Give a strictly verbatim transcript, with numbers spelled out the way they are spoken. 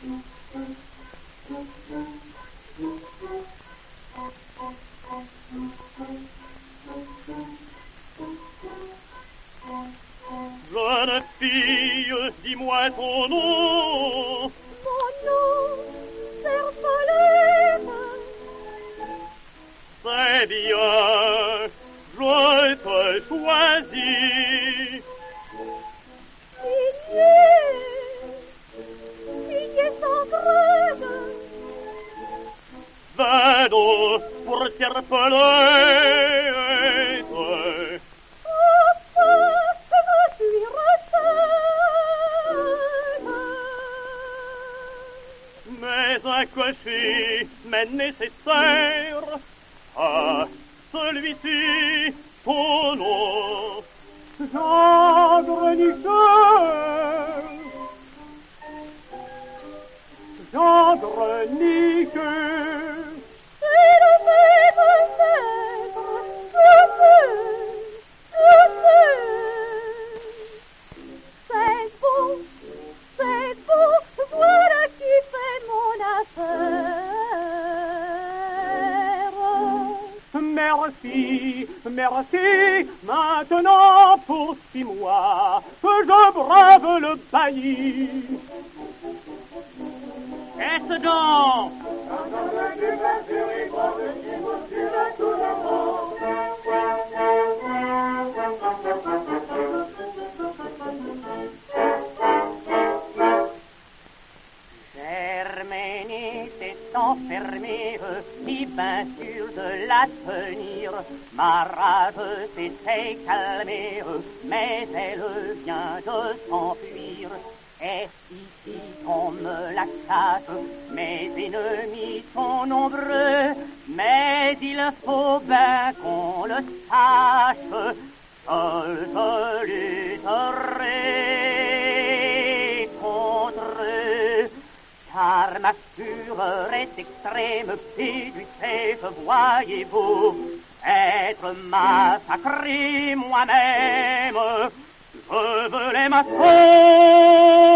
Jeune fille, dis-moi ton nom. Mon nom, Serpolène. C'est bien, je te choisis. Signé, signé sans grève. Va donc pour Serpolène. Mais un cocher m'est nécessaire. Ah, celui-ci, ton nom, Gendre Niqueux. Gendre Niqueux. C'est le fait peut-être, je sais, je sais. C'est beau, c'est beau, voilà qui fait mon affaire. Merci, merci, maintenant pour six mois que je brave le bailli. Qu'est-ce donc? Germaine était enfermée, si bien sûr de la tenir. Ma rage s'était calmée, mais elle vient de s'enfuir. Est-ce ici qu'on me la cache? Mes ennemis sont nombreux, mais il faut bien qu'on le sache. Seul je lutterai contre eux, car ma fureur est extrême, et du fait, voyez-vous, être massacré moi-même. Je veux les massacrer.